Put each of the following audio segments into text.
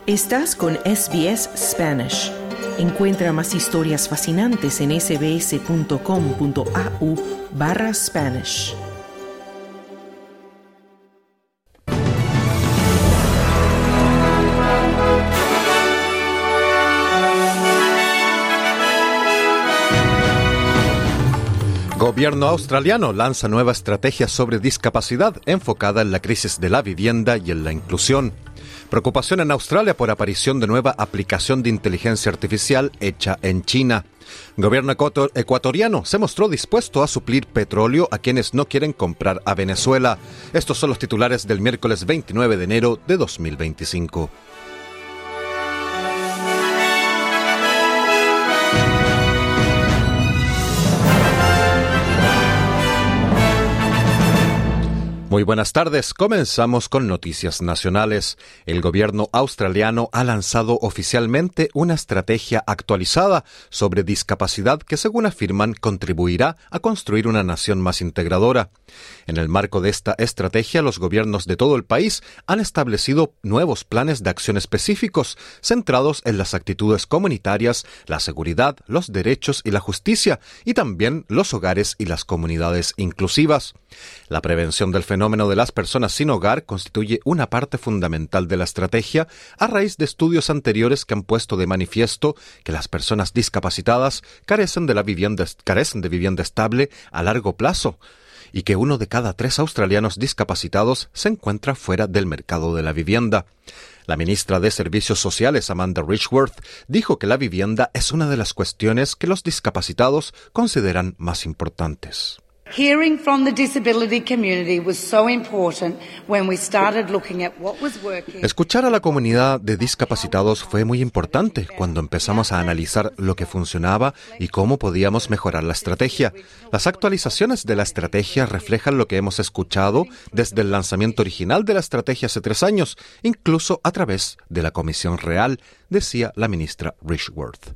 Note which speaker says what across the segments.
Speaker 1: Estás con SBS Spanish. Encuentra más historias fascinantes en sbs.com.au/Spanish.
Speaker 2: Gobierno australiano lanza nueva estrategia sobre discapacidad enfocada en la crisis de la vivienda y en la inclusión. Preocupación en Australia por aparición de nueva aplicación de inteligencia artificial hecha en China. Gobierno ecuatoriano se mostró dispuesto a suplir petróleo a quienes no quieren comprar a Venezuela. Estos son los titulares del miércoles 29 de enero de 2025. Muy buenas tardes. Comenzamos con noticias nacionales. El gobierno australiano ha lanzado oficialmente una estrategia actualizada sobre discapacidad que, según afirman, contribuirá a construir una nación más integradora. En el marco de esta estrategia, los gobiernos de todo el país han establecido nuevos planes de acción específicos centrados en las actitudes comunitarias, la seguridad, los derechos y la justicia, y también los hogares y las comunidades inclusivas. La prevención del fenómeno de las personas sin hogar constituye una parte fundamental de la estrategia a raíz de estudios anteriores que han puesto de manifiesto que las personas discapacitadas carecen de vivienda estable a largo plazo y que 1 de cada 3 australianos discapacitados se encuentra fuera del mercado de la vivienda. La ministra de Servicios Sociales, Amanda Richworth, dijo que la vivienda es una de las cuestiones que los discapacitados consideran más importantes.
Speaker 3: Hearing from the disability community was so important when we started looking at what was working.
Speaker 2: Escuchar a la comunidad de discapacitados fue muy importante cuando empezamos a analizar lo que funcionaba y cómo podíamos mejorar la estrategia. Las actualizaciones de la estrategia reflejan lo que hemos escuchado desde el lanzamiento original de la estrategia hace 3 años, incluso a través de la Comisión Real, decía la ministra Richworth.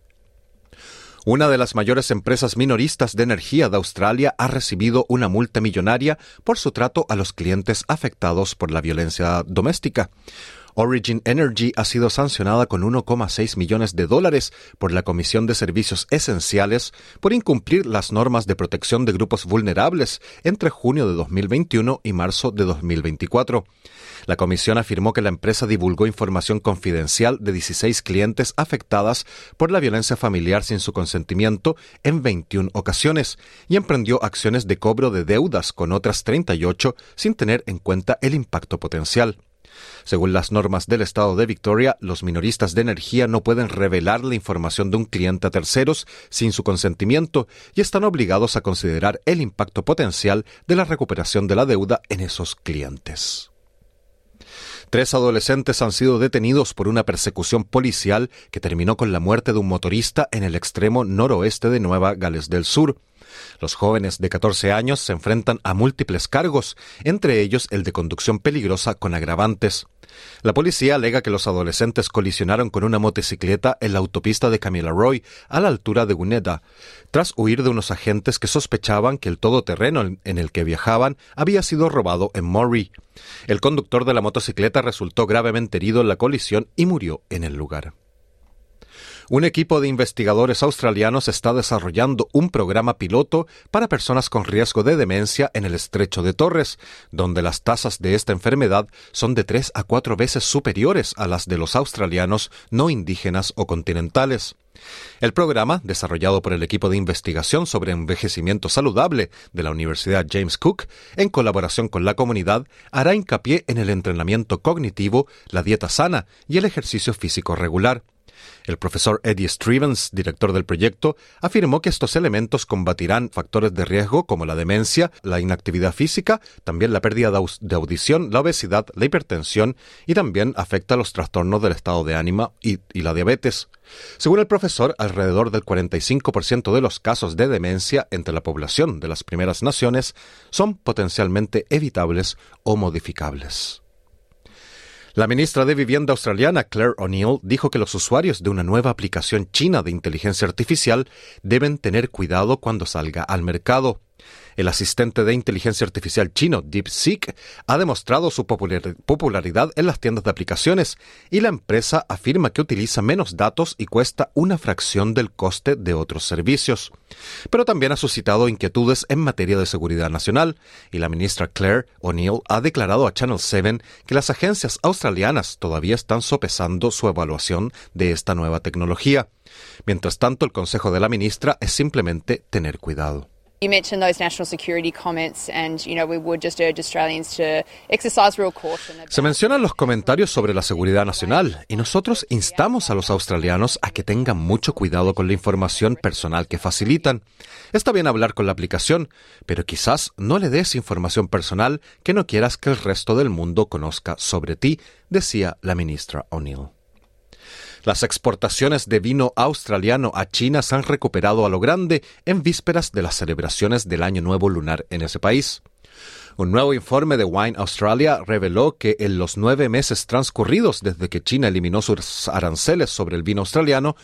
Speaker 2: Una de las mayores empresas minoristas de energía de Australia ha recibido una multa millonaria por su trato a los clientes afectados por la violencia doméstica. Origin Energy ha sido sancionada con $1,6 millones por la Comisión de Servicios Esenciales por incumplir las normas de protección de grupos vulnerables entre junio de 2021 y marzo de 2024. La comisión afirmó que la empresa divulgó información confidencial de 16 clientes afectadas por la violencia familiar sin su consentimiento en 21 ocasiones y emprendió acciones de cobro de deudas con otras 38 sin tener en cuenta el impacto potencial. Según las normas del estado de Victoria, los minoristas de energía no pueden revelar la información de un cliente a terceros sin su consentimiento y están obligados a considerar el impacto potencial de la recuperación de la deuda en esos clientes. 3 adolescentes han sido detenidos por una persecución policial que terminó con la muerte de un motorista en el extremo noroeste de Nueva Gales del Sur. Los jóvenes de 14 años se enfrentan a múltiples cargos, entre ellos el de conducción peligrosa con agravantes. La policía alega que los adolescentes colisionaron con una motocicleta en la autopista de Kamilaroi, a la altura de Gunnedah, tras huir de unos agentes que sospechaban que el todoterreno en el que viajaban había sido robado en Moree. El conductor de la motocicleta resultó gravemente herido en la colisión y murió en el lugar. Un equipo de investigadores australianos está desarrollando un programa piloto para personas con riesgo de demencia en el Estrecho de Torres, donde las tasas de esta enfermedad son de 3 a 4 veces superiores a las de los australianos no indígenas o continentales. El programa, desarrollado por el equipo de investigación sobre envejecimiento saludable de la Universidad James Cook, en colaboración con la comunidad, hará hincapié en el entrenamiento cognitivo, la dieta sana y el ejercicio físico regular. El profesor Eddie Strevens, director del proyecto, afirmó que estos elementos combatirán factores de riesgo como la demencia, la inactividad física, también la pérdida de audición, la obesidad, la hipertensión y también afecta a los trastornos del estado de ánimo y la diabetes. Según el profesor, alrededor del 45% de los casos de demencia entre la población de las primeras naciones son potencialmente evitables o modificables. La ministra de Vivienda australiana, Claire O'Neill, dijo que los usuarios de una nueva aplicación china de inteligencia artificial deben tener cuidado cuando salga al mercado. El asistente de inteligencia artificial chino DeepSeek ha demostrado su popularidad en las tiendas de aplicaciones y la empresa afirma que utiliza menos datos y cuesta una fracción del coste de otros servicios. Pero también ha suscitado inquietudes en materia de seguridad nacional y la ministra Claire O'Neill ha declarado a Channel 7 que las agencias australianas todavía están sopesando su evaluación de esta nueva tecnología. Mientras tanto, el consejo de la ministra es simplemente tener cuidado.
Speaker 4: You mentioned those national security comments and, we would just urge Australians to exercise real caution.
Speaker 2: Se mencionan los comentarios sobre la seguridad nacional y nosotros instamos a los australianos a que tengan mucho cuidado con la información personal que facilitan. Está bien hablar con la aplicación, pero quizás no le des información personal que no quieras que el resto del mundo conozca sobre ti, decía la ministra O'Neill. Las exportaciones de vino australiano a China se han recuperado a lo grande en vísperas de las celebraciones del Año Nuevo lunar en ese país. Un nuevo informe de Wine Australia reveló que en los 9 meses transcurridos desde que China eliminó sus aranceles sobre el vino australiano,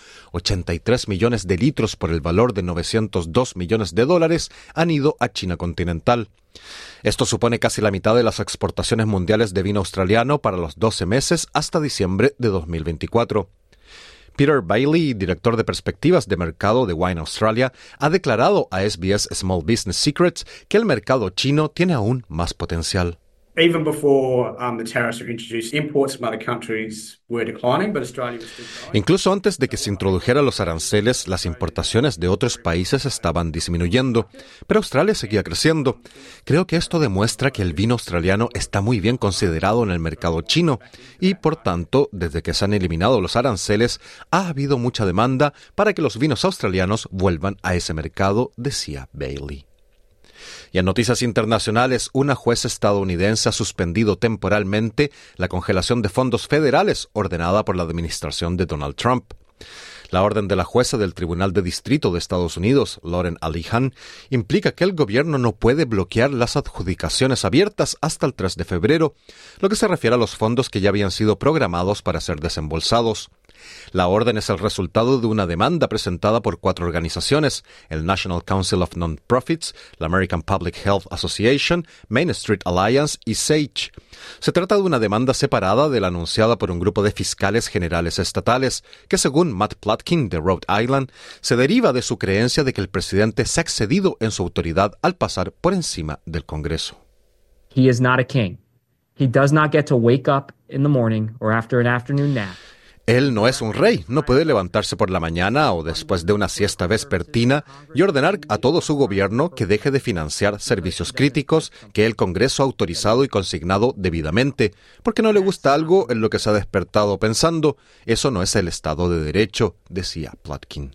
Speaker 2: 83 millones de litros por el valor de $902 millones han ido a China continental. Esto supone casi la mitad de las exportaciones mundiales de vino australiano para los 12 meses hasta diciembre de 2024. Peter Bailey, director de perspectivas de mercado de Wine Australia, ha declarado a SBS Small Business Secrets que el mercado chino tiene aún más potencial.
Speaker 5: Even before the tariffs were introduced, imports from other countries were declining, but Australia was still growing.
Speaker 2: Incluso antes de que se introdujeran los aranceles, las importaciones de otros países estaban disminuyendo, pero Australia seguía creciendo. Creo que esto demuestra que el vino australiano está muy bien considerado en el mercado chino y, por tanto, desde que se han eliminado los aranceles, ha habido mucha demanda para que los vinos australianos vuelvan a ese mercado, decía Bailey. Y en noticias internacionales, una juez estadounidense ha suspendido temporalmente la congelación de fondos federales ordenada por la administración de Donald Trump. La orden de la jueza del Tribunal de Distrito de Estados Unidos, Lauren Alihan, implica que el gobierno no puede bloquear las adjudicaciones abiertas hasta el 3 de febrero, lo que se refiere a los fondos que ya habían sido programados para ser desembolsados. La orden es el resultado de una demanda presentada por 4 organizaciones, el National Council of Non-Profits, la American Public Health Association, Main Street Alliance y SAGE. Se trata de una demanda separada de la anunciada por un grupo de fiscales generales estatales, que según Matt Plotkin de Rhode Island, se deriva de su creencia de que el presidente se ha excedido en su autoridad al pasar por encima del Congreso.
Speaker 6: He is not a king. He does not get to wake up in the morning or after an afternoon nap.
Speaker 2: Él no es un rey, no puede levantarse por la mañana o después de una siesta vespertina y ordenar a todo su gobierno que deje de financiar servicios críticos que el Congreso ha autorizado y consignado debidamente, porque no le gusta algo en lo que se ha despertado pensando. Eso no es el Estado de Derecho, decía Plotkin.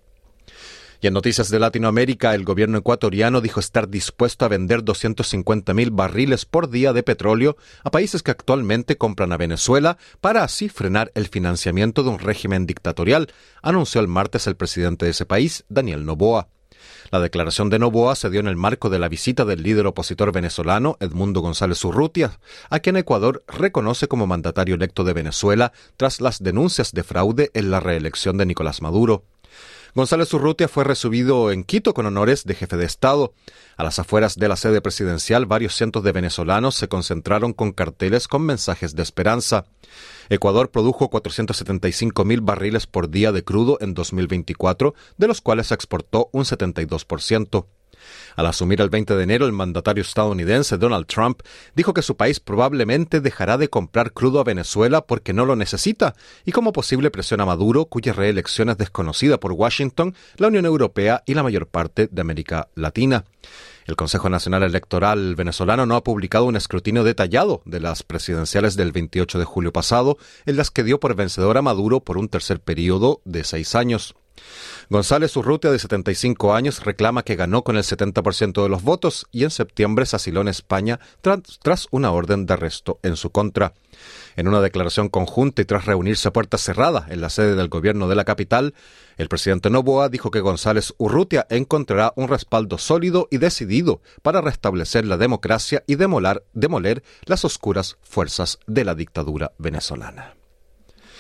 Speaker 2: Y en noticias de Latinoamérica, el gobierno ecuatoriano dijo estar dispuesto a vender 250,000 barriles por día de petróleo a países que actualmente compran a Venezuela para así frenar el financiamiento de un régimen dictatorial, anunció el martes el presidente de ese país, Daniel Noboa. La declaración de Noboa se dio en el marco de la visita del líder opositor venezolano Edmundo González Urrutia, a quien Ecuador reconoce como mandatario electo de Venezuela tras las denuncias de fraude en la reelección de Nicolás Maduro. González Urrutia fue recibido en Quito con honores de jefe de Estado. A las afueras de la sede presidencial, varios cientos de venezolanos se concentraron con carteles con mensajes de esperanza. Ecuador produjo 475,000 barriles por día de crudo en 2024, de los cuales se exportó un 72%. Al asumir el 20 de enero, el mandatario estadounidense Donald Trump dijo que su país probablemente dejará de comprar crudo a Venezuela porque no lo necesita y como posible presión a Maduro, cuya reelección es desconocida por Washington, la Unión Europea y la mayor parte de América Latina. El Consejo Nacional Electoral venezolano no ha publicado un escrutinio detallado de las presidenciales del 28 de julio pasado, en las que dio por vencedor a Maduro por un tercer periodo de 6 años. González Urrutia, de 75 años, reclama que ganó con el 70% de los votos y en septiembre se asiló en España tras una orden de arresto en su contra. En una declaración conjunta y tras reunirse a puerta cerrada en la sede del gobierno de la capital, el presidente Noboa dijo que González Urrutia encontrará un respaldo sólido y decidido para restablecer la democracia y demoler las oscuras fuerzas de la dictadura venezolana.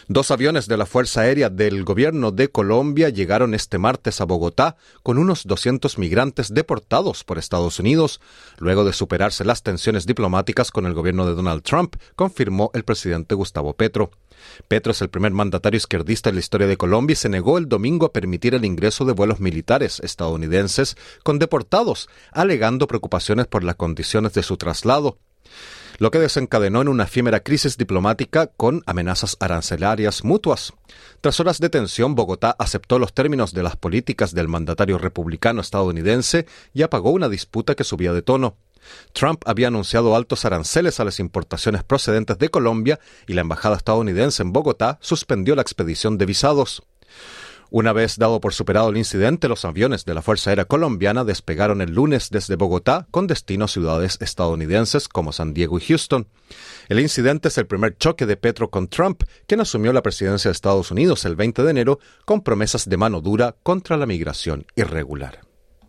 Speaker 2: 2 aviones de la Fuerza Aérea del Gobierno de Colombia llegaron este martes a Bogotá con unos 200 migrantes deportados por Estados Unidos, luego de superarse las tensiones diplomáticas con el gobierno de Donald Trump, confirmó el presidente Gustavo Petro. Petro es el primer mandatario izquierdista en la historia de Colombia y se negó el domingo a permitir el ingreso de vuelos militares estadounidenses con deportados, alegando preocupaciones por las condiciones de su traslado, lo que desencadenó en una efímera crisis diplomática con amenazas arancelarias mutuas. Tras horas de tensión, Bogotá aceptó los términos de las políticas del mandatario republicano estadounidense y apagó una disputa que subía de tono. Trump había anunciado altos aranceles a las importaciones procedentes de Colombia y la embajada estadounidense en Bogotá suspendió la expedición de visados. Una vez dado por superado el incidente, los aviones de la Fuerza Aérea Colombiana despegaron el lunes desde Bogotá con destino a ciudades estadounidenses como San Diego y Houston. El incidente es el primer choque de Petro con Trump, quien asumió la presidencia de Estados Unidos el 20 de enero con promesas de mano dura contra la migración irregular.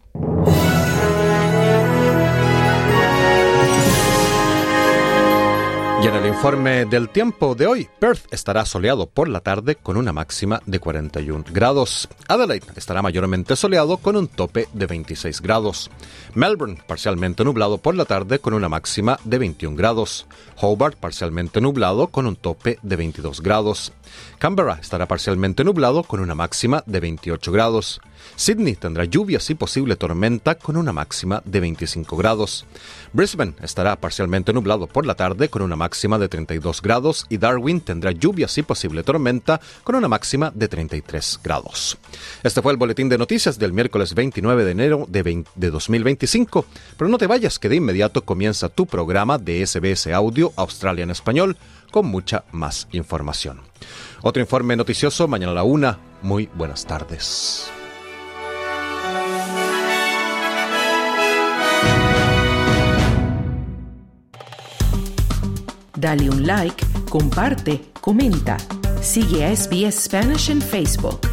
Speaker 2: Y en el informe del tiempo de hoy, Perth estará soleado por la tarde con una máxima de 41 grados. Adelaide estará mayormente soleado con un tope de 26 grados. Melbourne parcialmente nublado por la tarde con una máxima de 21 grados. Hobart parcialmente nublado con un tope de 22 grados. Canberra estará parcialmente nublado con una máxima de 28 grados. Sydney tendrá lluvias y posible tormenta con una máxima de 25 grados. Brisbane estará parcialmente nublado por la tarde con una máxima de 32 grados y Darwin tendrá lluvias y posible tormenta con una máxima de 33 grados. Este fue el boletín de noticias del miércoles 29 de enero de 2025. Pero no te vayas, que de inmediato comienza tu programa de SBS Audio Australia en Español con mucha más información. Otro informe noticioso mañana a la 1. Muy buenas tardes.
Speaker 1: Dale un like, comparte, comenta. Sigue a SBS Spanish en Facebook.